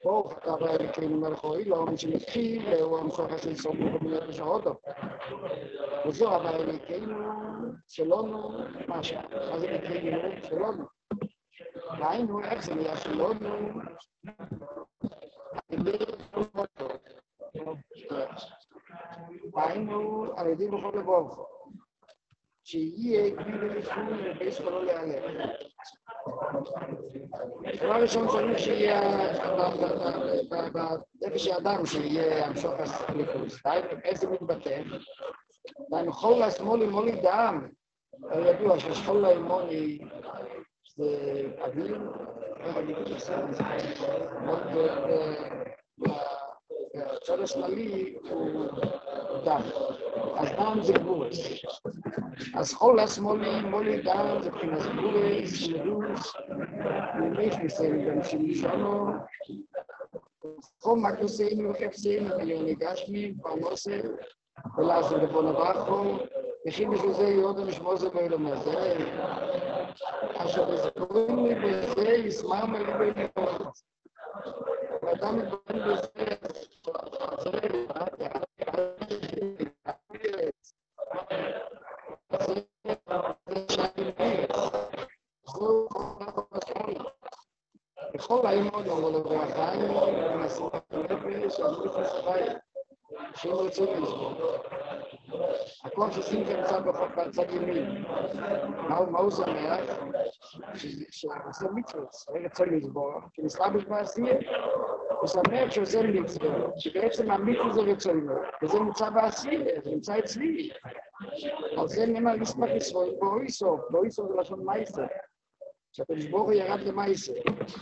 ברוך אתה אברהם אלוקינו מלך העולם שמתחיל הוא המשוך של סוף במילת השעותו. וזו אברהם אלוקינו שלנו משהו. מה זה אלוקינו שלנו? ראינו איך זה נהיה שלנו. ראינו על ידי בכל לבוב. שיהיה גביל לפעול ובייס ולא להיעלם. דבר ראשון צריך שיהיה בנפש האדם שיהיה המשוך הליכוס. איך זה מתבטא? חול השמאלי מולי דם. ידוע שחול האמוני זה אוויר, איך אני אגיד את והצד השמאלי הוא דם. אז דם זה גבורס. אז חול השמאלי מולי דם זה מבחינת גבורס, שירוס, ומכניסים גם שמישנו, חול מקוסים וחפסים, ויוני גשמי, פרמוסי, ולעזור לבוא לבחו, וכי בשביל זה יהוד המשמוזה באילום הזה, אשר בזכורים לי בזה ישמר מלבי מאוד. ואדם מתבונן בזה, בכל האימון אמרו לו והחיים, ונסים הנפש, אמרו לפני סבי, שהם רוצים לסבור. הכל שעושים כנצא בצד ימין. מה הוא שמח? שעושה מצוות, הרי רצוי לסבור, כי נסלבש בעשייה. הוא שמח שעושה מצוות, שבעצם המצוות זה רצוי לו, וזה נמצא בעשייה, זה נמצא אצלי. על זה נאמר לסמך ישראל, באויסוף, באויסוף זה לשון מייסר. שהקדוש ברוך הוא ירד למייסר.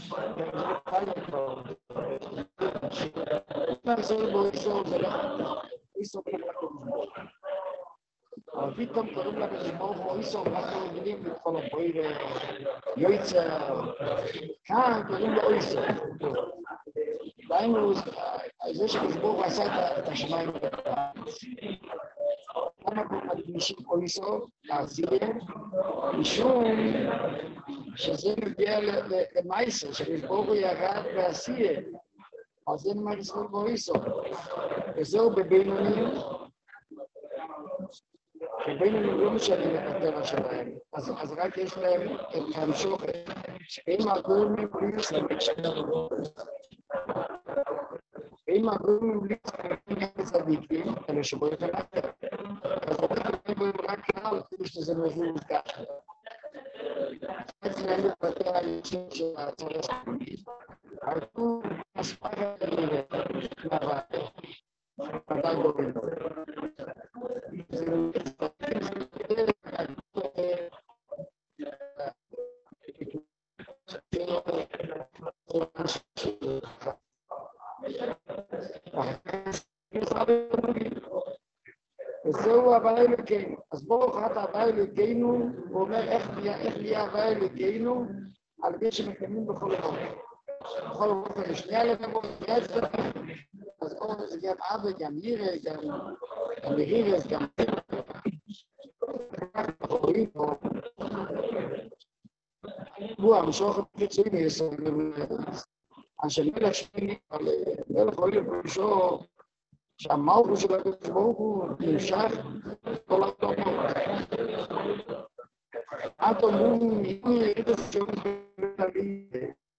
באויסוף זה לא, באויסוף זה לא הקדוש ברוך הוא. אבל פתאום קוראים לקדוש ברוך הוא באויסוף, אנחנו רגילים לכל הבויר, יויצר, כאן קוראים לו אויסוף. דהיינו, זה שקדוש ברוך הוא עשה את השמיים והארץ. למה מדגישים אויסוף, לעשייה? משום שזה מגיע למייסר, שקדוש ברוך הוא ירד בעשייה. אז זה נאמר ישראל באויסוף. וזהו בבינונים, שבינונים לא משנים את הטבע שלהם. אז רק יש להם את המשוכת. שאם הגורמים בלי ואם הגורמים בלי צדיקים, אלה שבו יתנתר. אז הצדיקים בהם רק כלל, שזה מבין ככה. אצלנו בתי האנשים של הצד השמאלי, הלכו הספק האלה מהבית. ודאי גורם. וזהו הוויה אלוקינו. אז ברוך אתה הוויה אלוקינו, הוא אומר איך נהיה הוויה אלוקינו, על ידי שמקיימים בכל אופן. בכל אופן, לשנייה לבבות, אז זה גם אבא, גם ירא, גם ירירס, גם הוא המשוך הפיצוי מיסוד אנשי מלך שני, אבל מלך עולים בראשו שהמלכו של הקדוש ברוך הוא נמשך כל התומות. התומות יראו את השם בלבי.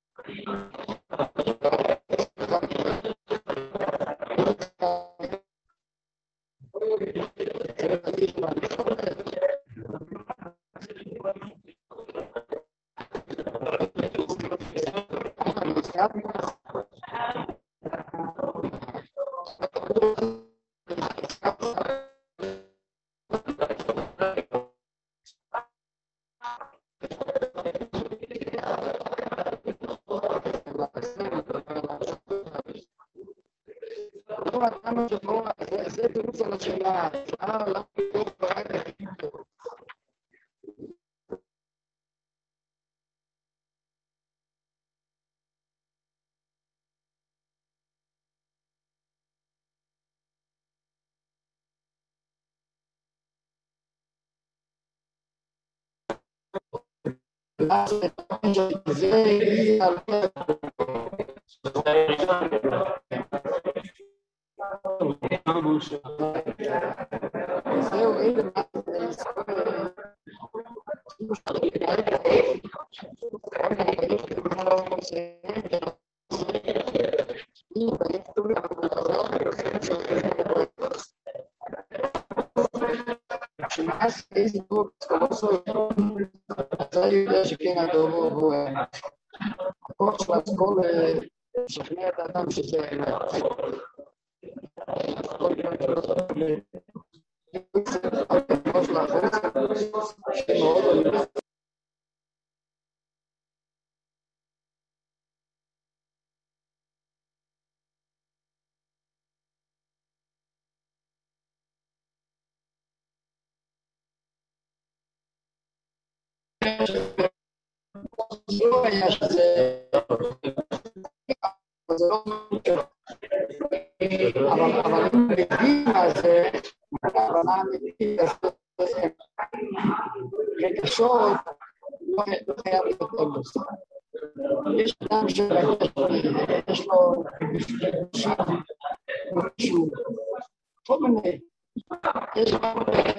זה תירוץ על השאלה, למה לא ברק החיתו? זהו, אלה מה שמאס איזה דור סקולוסו אתה יודע שכן הדור הוא הכוח של עצמו לשכנע את האדם שזה הכוח של החוץ שמאוד לא היה שזה אבל אם מבין על זה, הכוונה אמיתית, רגשות לא חייב להיות אגוס. יש אדם שיש לו משהו, כל מיני, יש גם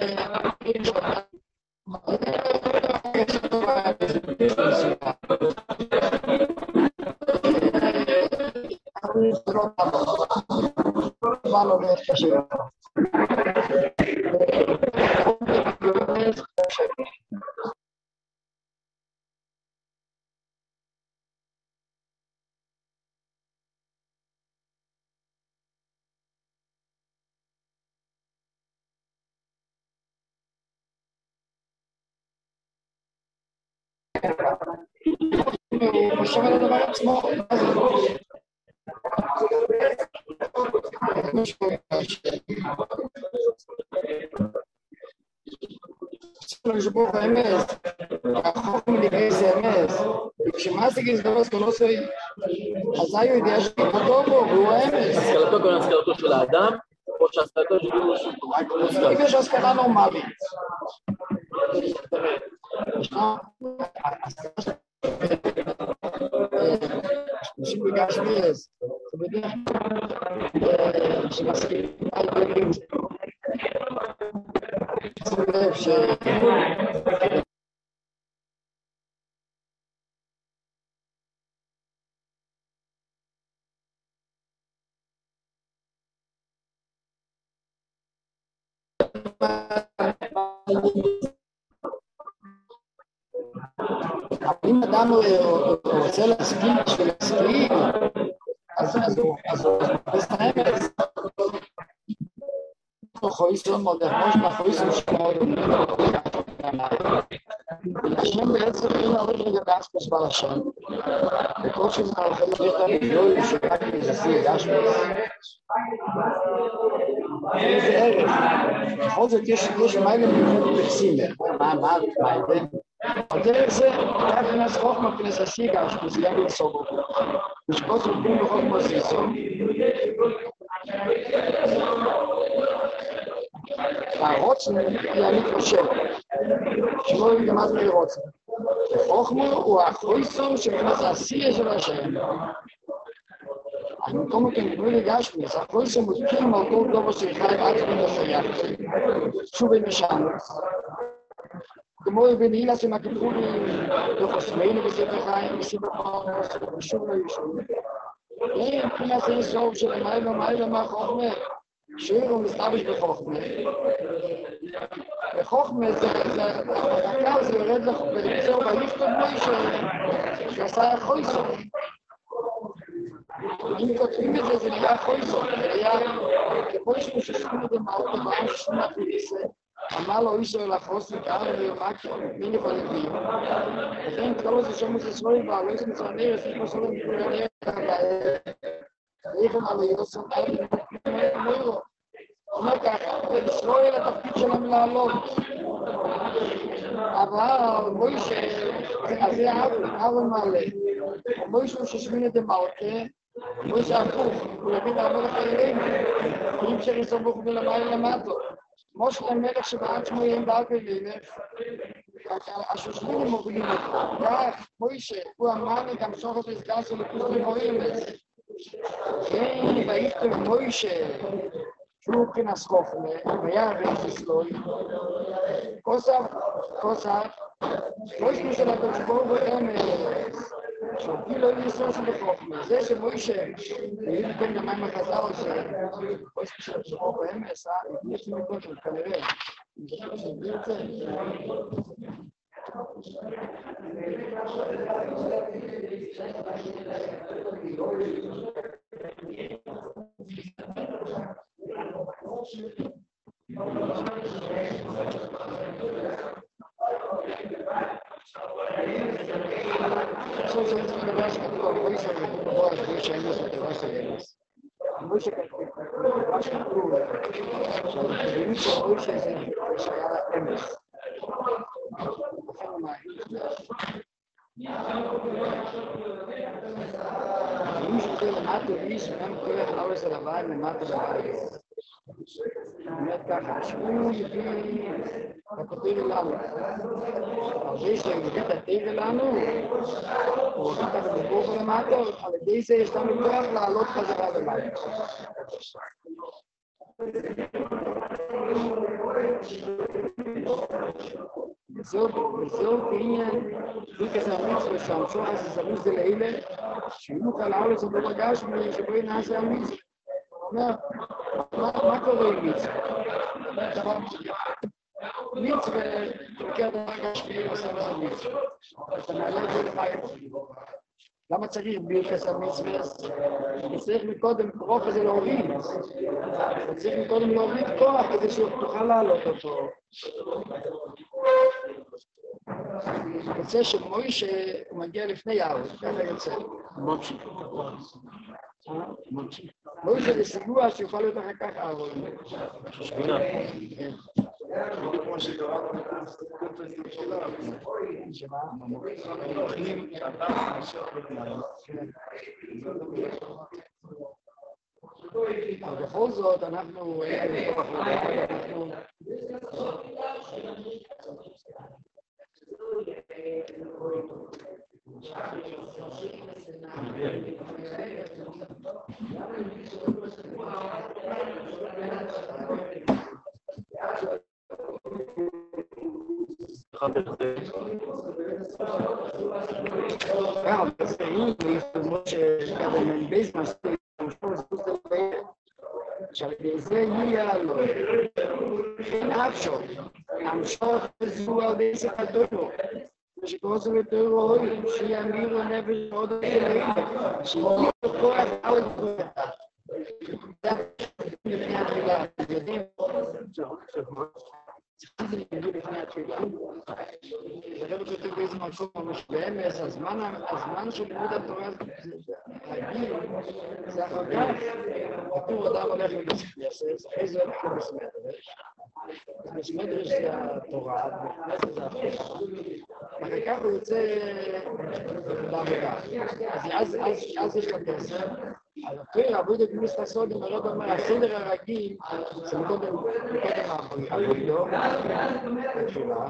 מה לא קשה. הוא חושב על הדבר עצמו. לשבור האמס, החוק מלגי זה אמס, וכשמאסיק יסדור סקולוסוי, אז היו ידיעה שכתבתו בו, והוא האמס. השכלתו כולל השכלתו של האדם, או שהשכלתו של משהו. אם יש השכלה נורמלית. ישנה, אנשים בגשמי אז, אתם יודעים, שמסכים על דברים, שימו לב ש... אם אדם רוצה להסכים בשביל להסכים, אז הוא מסתמס. חויסון מודרנוש מהחויסון שמאוד השם בעצם אין הרבה לגבי אספוס בעל השם וכל שזה הולכים לבית המיליון שרק מזסי גשמוס איזה ערך בכל זאת יש מיילה מיוחדת בקסימר מה ההבדל? הדרך זה רק כנס חוכמה כנס עשי גשמוס גם לסוג אותו משפוט רבים בחוכמה סיסון הרוצן היא אני חושב שלא יגמד מרוצן חוכמה הוא החויסון שכנס עשייה של השם אני כמו כן גבולי גשמיס החויסון מותקים על כל דבר שחי עצמי לחייך שוב אין משעמוס כמו בנהילה שמקיפולי לחוסמנו בספר חיים בספר חיים ושוב לא ישוב אין כנס איסור של המיילה מהחוכמה שיר הוא מסתבש בחוכמה. בחוכמה זה החקר, זה יורד לך ולמצוא ביפתות מוי שעשה חויסון. אם כותבים את זה, זה נהיה חויסון. זה נהיה כמו ששכנו את המהות הבאה ששנה פליסה. אמר לו אישו לחוס וקרא ויומק מיני פלטים. לכן כל הזה שמוס ישראל בעלו יש מצרניר, יש כמו שלום בגולניר איך אמר לו יוסון מוירו. אומר ככה, ישראל התפקיד שלהם לעלות. אבל מוישה, אז זה אבו מלא. מוישה ששמין את המלכה, מוישה הפוך, הוא יבין המלך האלים. אם שריסו בוך מלמעלה למטו. משה המלך שבעצמו יהיה דרכי לילך, השושבינים מובילים אותו. כך, מוישה, הוא אמר לי גם שוחט הסגסו לקוסטים מוירמס. כן, ואיכתב מוישה, שהוא כנס חוכמה, והיה ואיזיסלוי. כוסף, לא ישנו של הקדוש ברוך הוא אמס. שאותי לא ינסו של חוכמה. זה שמוישה, ויהי לכם גם מים החזר שכוסף של הקדוש ברוך הוא אמס, יש לי מקודם, כנראה. שביר את זה. עכשיו שאני צריך לדבר שכתוב, בואי שבוא בואי שאני עושה דבר של אמס. בואי שכתוב, שהדברים שבואי שזה שהיה אמס. אם שזה למטה איש, גם כוח האורס על הבית למטה בבית. אומרת ככה, שהוא מביא הכותב אלינו. הרבה שמביא את התיב אלינו, הוא מביא את הדבור למטה, על ידי זה יש לנו כוח לעלות חזרה למטה. וזהו כעניין, דיקס המצווה שהמשוך הזה זריז דלאלה, שיהיו כאן האורס עוד לא מרגש שבו נעשה המצווה. הוא אומר, מה קורה עם מצווה? מצווה, תוקע דבר גשמי עושה לך מצווה. אתה מעלה את זה למים. למה צריך ברכס המצווה? צריך מקודם רוח הזה להוריד. צריך מקודם להוריד כוח כדי שתוכל לעלות אותו. יוצא שמוישה מגיע לפני יערות, ככה יוצא. מוישה זה סיגוע שיוכל להיות אחר כך אהרון. שבינה. כמו שקראנו את שלה. שמה? המוחים. אבל בכל זאת אנחנו... זה יהיה לו, אין אף המשוך זו על דסק הדונו, שכוסו לתורו הוי, שיאמירו נפש עוד אליהם, שיהיה כוח על גבוהה. זה לפני התפילה, יודעים? צריכים להגיע לפני התפילה. זה לא כתוב באיזה מקום ממש באמס, הזמן של לימוד התורה הרגיל, זה אחר כך. כתוב אדם הולך לבית כנסת, אחרי זה הולך לבית מדרש. בית מדרש זה התורה, בית כנסת זה החוק. אחר כך הוא יוצא לעבודה. אז יש לו כסף. אז אחרי עבודה גמיס הסודים, הרב אומר, הסדר הרגיל, זה מקודם עבודו, בתפילה,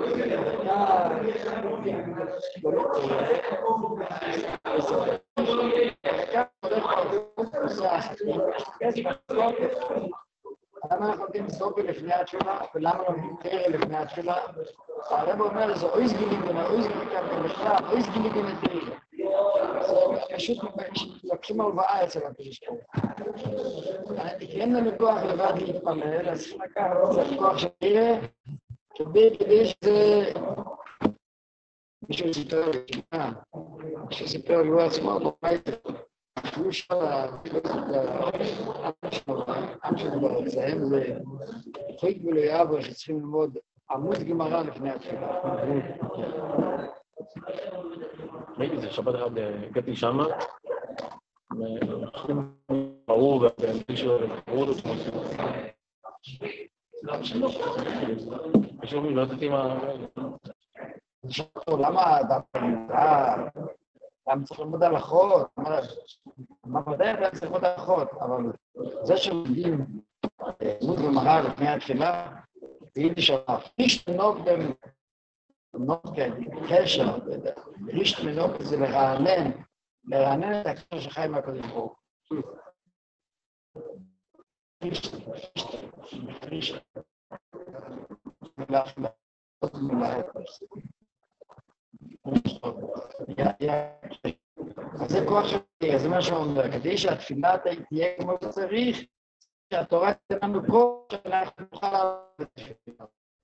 לא קורה, למה אנחנו נותנים סופי לפני התפילה, ולמה לא נותנים תרא לפני התפילה? הרב אומר, זה אויז גיליגן, אויז גיליגן בכלל, אויז גיליגן תרא. זה פשוט לוקחים הלוואה אצל הקדוש ברוך הוא. כי אין לנו כוח לבד להתפלל, אז צריכים לקחת את הכוח של תרא, כדי שזה... מישהו סיפר לו עצמו בבית, הוא שאל העם שלו בארצם, זה חיק ולא יעבור שצריכים ללמוד עמוד גמרא לפני התפילה. ראיתי זה, שבת אחד הגעתי שמה, ברור, ומישהו ברור אותו כמו לא ידעתי מה... למה אדם צריך ללמוד הלכות? מה ודאי אדם צריך ללמוד הלכות, אבל זה שלומדים לימוד גמרא לפני התפילה, ביידיש איש תנוג קשר, רישת מנוק זה לרענן את הקשר שחי מהקודם ברוך. רישת. אז זה כוח שלי, זה מה שאומר, כדי שהתפילה תהיה כמו שצריך, שהתורה תתן לנו כוח שאנחנו נוכל לעשות את התפילה.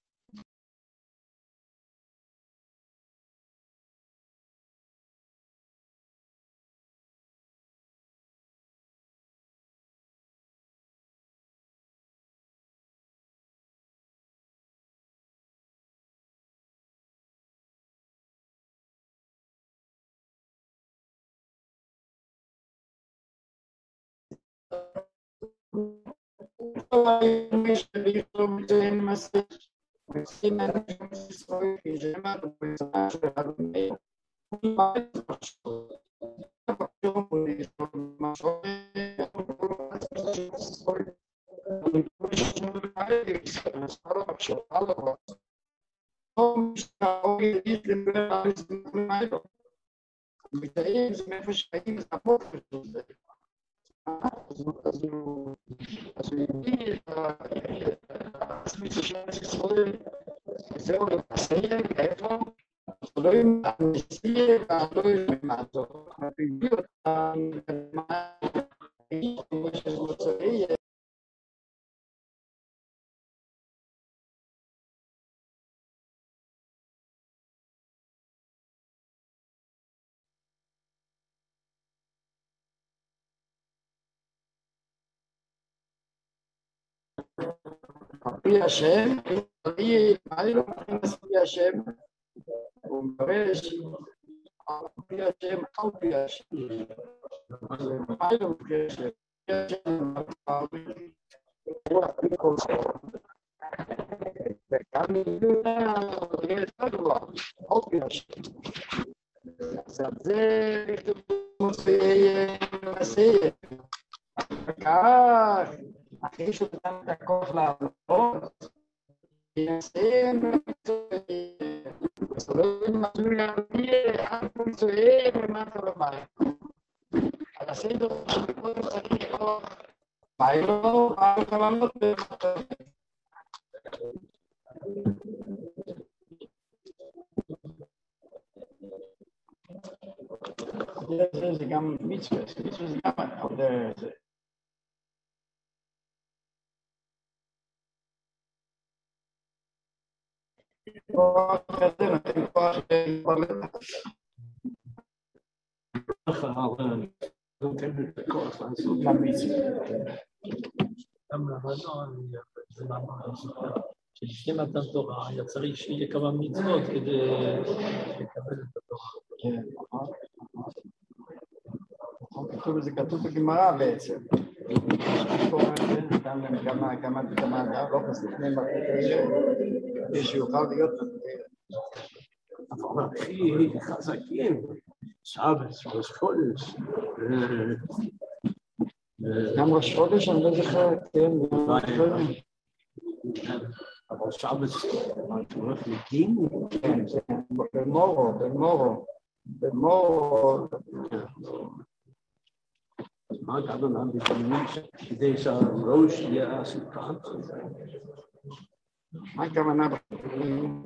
אז הוא הביא את הסמיסה של ישראל, זהו לפסיים, איפה? אלוהים המסיר והאלוהים למעטו. הוא הביא אותם למעטו של מוצאי. פי השם, מה אני לא מכנס פי השם? הוא מפרש, פי השם, על פי השם. מה אני לא מכנס פי השם? הוא הפי כל כך. וכאן נדע, זה יותר גבוה, על פי השם. אז זה לכתוב מוצאי מסעי. וכך, אחרי שהוא נתן את הכוח לעבוד, ינסים אז לא מצאו להביא אף מצוין למטה למים. על הסדר שבכל צריך כוח, מה לא בא לחלנות במטה. זה גם מצווה, מצווה זה גם על זה. כוח כזה נותן כוח להתפרלט. נותן את הכוח לעשות למצווה. גם לבנון, זה ממש, שלפני מתן תורה היה צריך שיהיה כמה מצוות כדי לקבל את התורה. כן, כתוב, זה כתוב בגמרא בעצם. גם לא לפני מתן כדי שיוכל להיות אבל הכי חזקים, שבס, ראש חודש. גם ראש חודש אני לא זוכר, כן, אבל שבס, מה הולך לדין? כן, במורו. מה הכוונה בפנים כדי שהראש יהיה סוכן? מה הכוונה בפנים?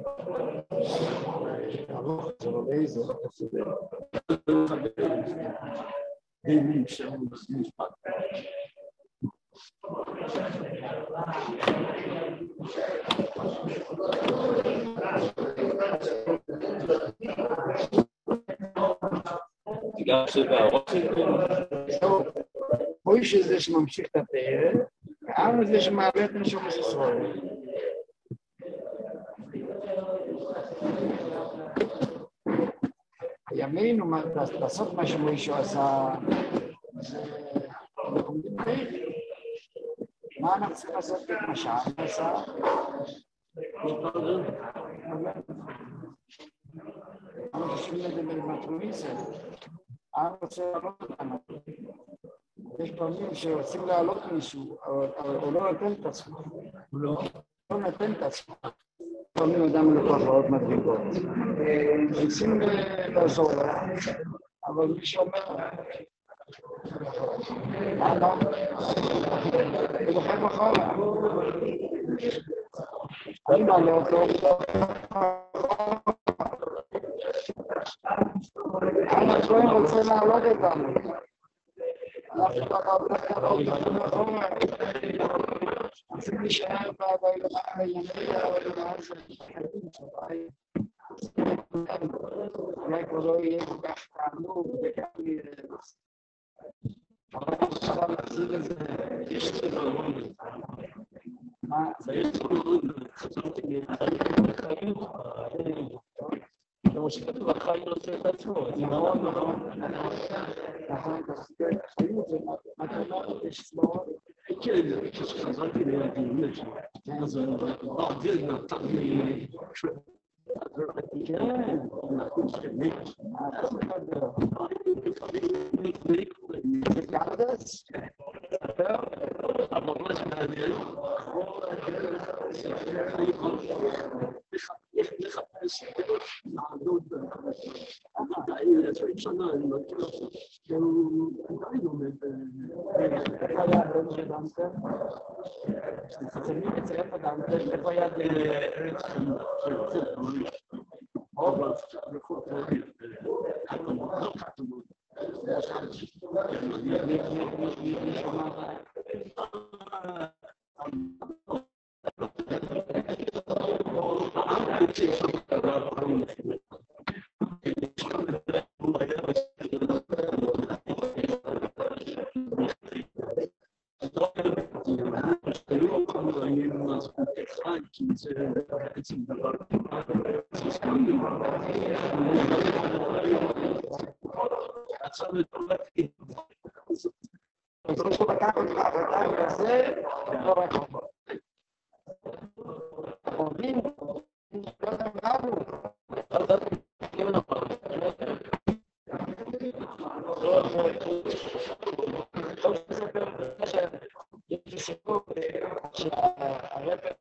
הלוך, זה לא איזה. אין שם משפט. גם שבהראש מוישה זה שממשיך את התאר, ואנו זה שמעלה את נשומת ישראל. ימינו לעשות מה שמוישה עשה, מה אנחנו צריכים לעשות את מה שאנחנו עשה? אנחנו חושבים את זה במטרוניסה. אני רוצה לעלות אותנו. יש פעמים שרוצים לעלות מישהו, אבל הוא לא נותן את עצמו. הוא לא נותן את עצמו. לפעמים אדם לקוח מאוד מדרגות. רוצים לעזור לו, אבל מי שאומר, למה? הוא דוחק אחורה. אני מעלה אותו. אני רוצה לעלות אותנו. צריכים להישאר אולי כבר לא יהיה כל כך תענוג וגם אבל אפשר להחזיר את זה. יש צבעון. מה? יש צבעון, חשבתי לחיים. כמו שכתוב, החיים רוצה את עצמו. זה מאוד נכון. נכון, חיים זה מתנות, יש צבעות. כן, כשחזרתי לדיון שלי, אז העובד נתן לי כן, אנחנו שכנים. זה גרדס? אבל ממש מעניין. איך לחפש לעדות עדיין 20 שנה, אני מכיר אותו. הוא עדיין עומד. איפה היה הדרום של דנטר? אצל דנטר, איפה היה ארץ חמודה. אבל רחוק רגיל. לא כתוב. מי שמע כי זה בעצם דבר עכשיו לתולדתי אז הוא לקח אותך ואתה כזה, לא רק אותו. עובדים, לא תמרנו. אז אתה כיוון הפעם. טוב שספר שיש לי סיפור שהרפת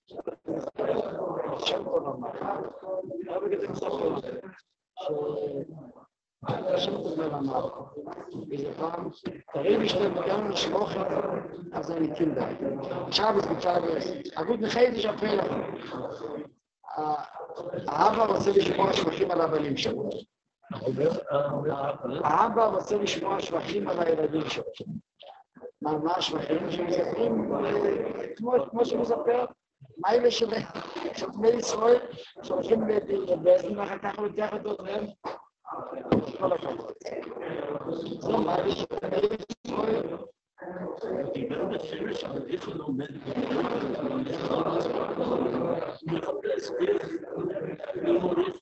שם כל המחר, לא בגלל מספר שם כל המחר. וזה פעם, תראי לי שאתם בגלל משמוכת, אז אני קילדה. שבס בצ'אבס, אגוד נחייד יש הפלח. האבא רוצה לשמוע שבחים על הבנים שלו. האבא רוצה לשמוע שבחים על הילדים שלו. מה השבחים שמספרים? כמו שמספר, מה אלה של בני ישראל שהולכים לבזן ואחר כך לוקח את אותם? כל הכבוד. זה מה אלה של בני ישראל? דיבר בפרש על איך הוא לומד מחפש איך למוריך